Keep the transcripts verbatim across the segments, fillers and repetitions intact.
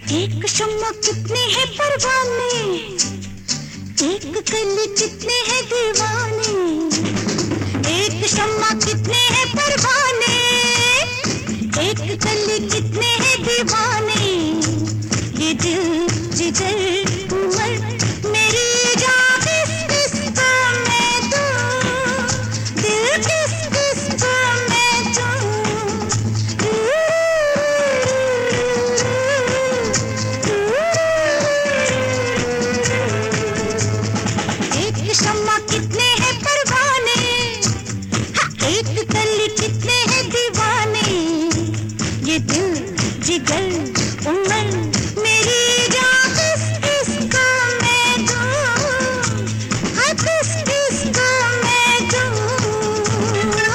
एक शम्मा कितने हैं परवाने, एक कली कितने हैं दीवाने। एक शम्मा कितने हैं परवाने, एक कली कितने हैं दीवाने। ये दिल जिगर उमर मेरी जान किस किस को मैं दूं, दिल किस किस को मैं दूं। एक शम्मा कितने हैं परवाने, हाँ, एक कली कितने हैं दीवाने। ये दिल जिगर उमर मेरी जान किस किस को मैं दूं, हाँ, किस किस को मैं दूं।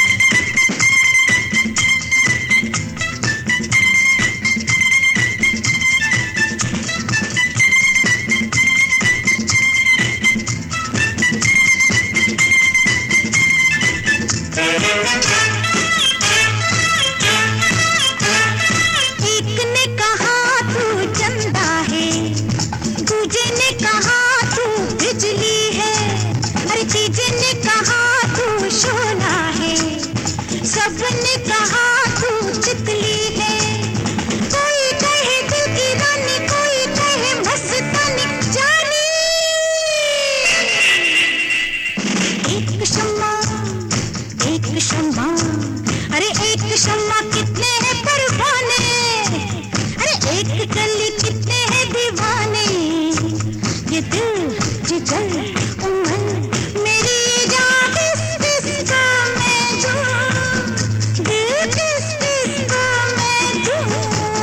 एक ने कहा तू चंदा है, दूजे ने कहा तू बिजली है, अरे तीजे ने कहा तू शोला है, सबने कहा तू तितली है। कोई कहे दिल की रानी, कोई कहे मस्तानी जानी। एक शम्मा एक शम्मा, अरे एक शम्मा कितने हैं परवाने, अरे एक कली कितने हैं दीवाने। ये दिल जिगर उमर मेरी जान किस किस को मैं दूं, दिल किस किस को मैं दूं।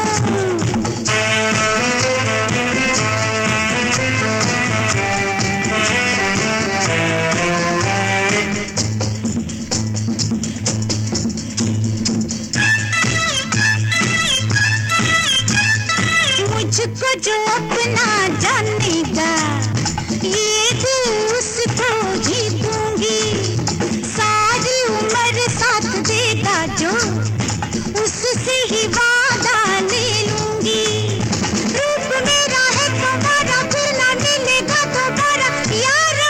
मुझको जो अपना जानेगा, ये दिल उसको जीतूंगी। सारी उम्र साथ देगा जो, उससे ही वादा ले लूंगी। रूप मेरा है तुम्हारा, फिर ना मिलेगा दोबारा यारा।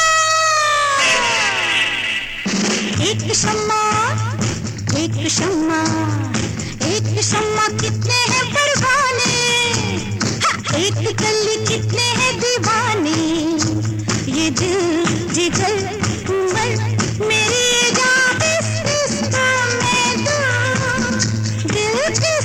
एक शम्मा एक शम्मा, एक शम्मा कितने हैं परवाने, हाँ, एक कली कितने हैं दीवाने। ये दिल जिगर उमर मेरी जान किस किस को मैं दूं, दिल किस